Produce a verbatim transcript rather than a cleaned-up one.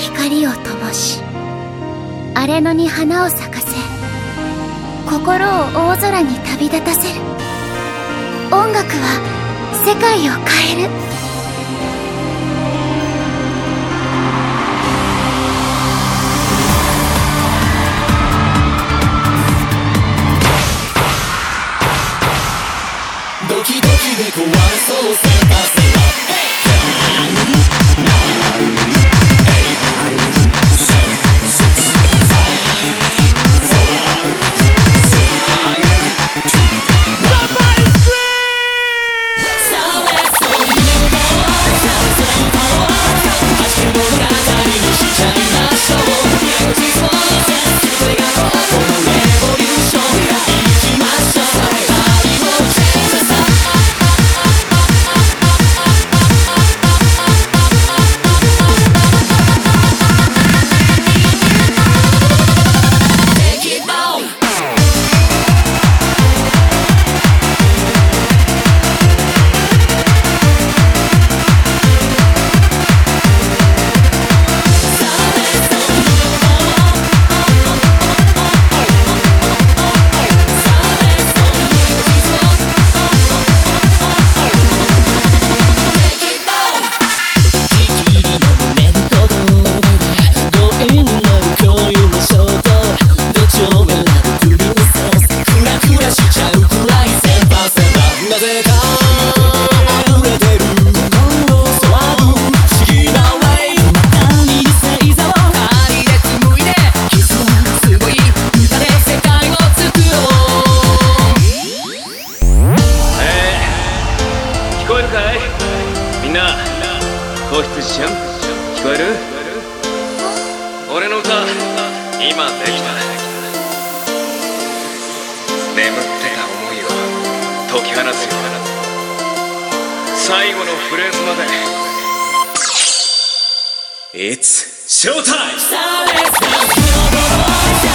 光を灯し、荒れ野に花を咲かせ、心を大空に旅立たせる。音楽は世界を変える。 ドキドキで壊れそうセンターセンターみんな、子羊ちゃん、聞こえる？俺の歌、今できた。眠ってた思いを解き放つよ。最後のフレーズまで。It's showtime!